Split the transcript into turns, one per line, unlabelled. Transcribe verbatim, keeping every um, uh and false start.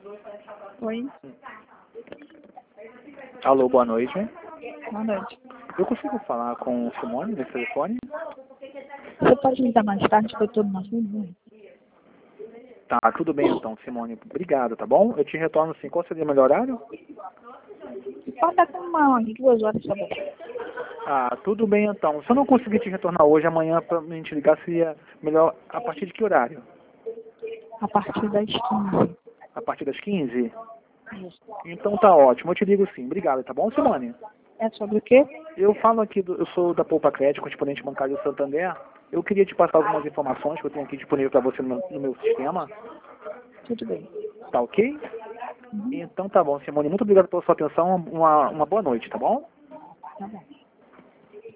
Oi,
Alô, boa noite.
boa noite.
Eu consigo falar com o Simone nesse telefone?
Você pode me dar mais tarde que eu estou numa reunião?
Tá, tudo bem então, Simone. Obrigado, tá bom? Eu te retorno sim. Qual seria o melhor horário?
Pode dar com uma, duas horas, tá bom?
Ah, tudo bem então. Se eu não conseguir te retornar hoje, amanhã pra gente ligar seria melhor a partir de que horário?
A partir das quinze.
A partir das quinze?
Isso.
Então tá ótimo, eu te ligo sim. Obrigado, tá bom, Simone?
É sobre o quê?
Eu falo aqui, do, eu sou da Poupa Crédito, correspondente bancário do Santander. Eu queria te passar algumas informações que eu tenho aqui disponível para você no meu, no meu sistema.
Tudo bem.
Tá ok?
Uhum.
Então tá bom, Simone. Muito obrigado pela sua atenção. Uma, uma boa noite, tá bom?
Tá bom.